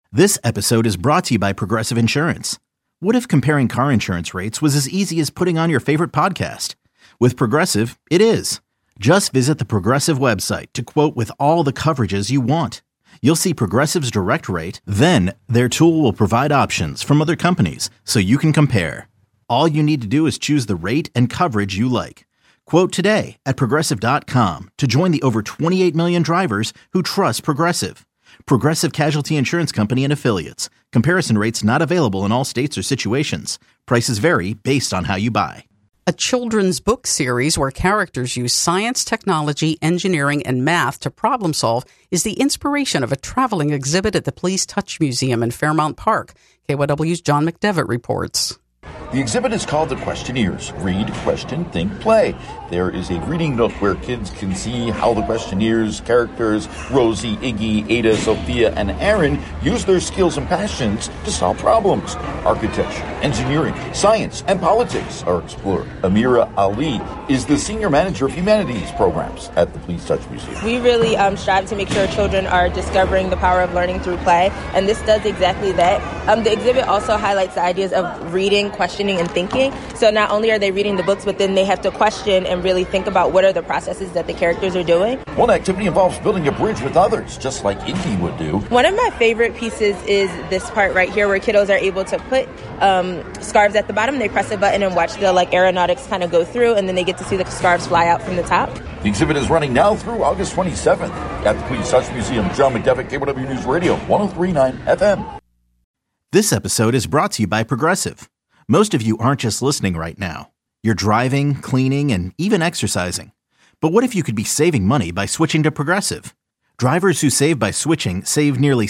This episode is brought to you by Progressive Insurance. What if comparing car insurance rates was as easy as putting on your favorite podcast? With Progressive, it is. Just visit the Progressive website to quote with all the coverages you want. You'll see Progressive's direct rate, then their tool will provide options from other companies so you can compare. All you need to do is choose the rate and coverage you like. Quote today at Progressive.com to join the over 28 million drivers who trust Progressive. Progressive Casualty Insurance Company and Affiliates. Comparison rates not available in all states or situations. Prices vary based on how you buy. A children's book series where characters use science, technology, engineering, and math to problem solve is the inspiration of a traveling exhibit at the Please Touch Museum in Fairmount Park. KYW's John McDevitt reports. The exhibit is called The Questioneers. Read, question, think, play. There is a reading nook where kids can see how the Questioneers characters, Rosie, Iggy, Ada, Sophia, and Aaron, use their skills and passions to solve problems. Architecture, engineering, science, and politics are explored. Amira Ali is the Senior Manager of Humanities Programs at the Please Touch Museum. We really strive to make sure children are discovering the power of learning through play, and this does exactly that. The exhibit also highlights the ideas of reading, questioning, and thinking. So not only are they reading the books, but then they have to question and really think about what are the processes that the characters are doing. One activity involves building a bridge with others, just like Iggy would do. One of my favorite pieces is this part right here where kiddos are able to put scarves at the bottom. They press a button and watch the aeronautics kind of go through, and then they get to see the scarves fly out from the top. The exhibit is running now through August 27th at the Please Touch Museum. John McDevitt, KYW News Radio, 103.9 FM. This episode is brought to you by Progressive. Most of you aren't just listening right now. You're driving, cleaning, and even exercising. But what if you could be saving money by switching to Progressive? Drivers who save by switching save nearly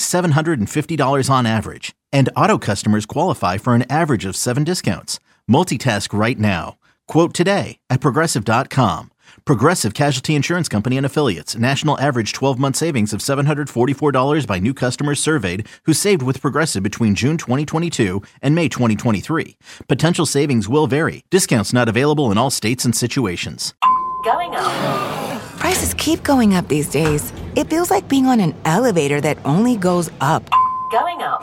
$750 on average. And auto customers qualify for an average of 7 discounts. Multitask right now. Quote today at Progressive.com. Progressive Casualty Insurance Company and Affiliates. National average 12-month savings of $744 by new customers surveyed who saved with Progressive between June 2022 and May 2023. Potential savings will vary. Discounts not available in all states and situations. Going up. Prices keep going up these days. It feels like being on an elevator that only goes up. Going up.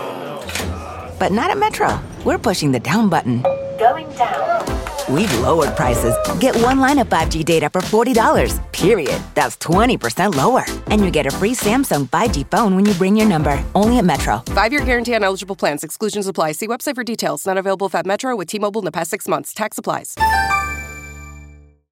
But not at Metro. We're pushing the down button. Going down. We've lowered prices. Get one line of 5G data for $40, period. That's 20% lower. And you get a free Samsung 5G phone when you bring your number. Only at Metro. 5-year guarantee on eligible plans. Exclusions apply. See website for details. Not available at Metro with T-Mobile in the past 6 months. Tax applies.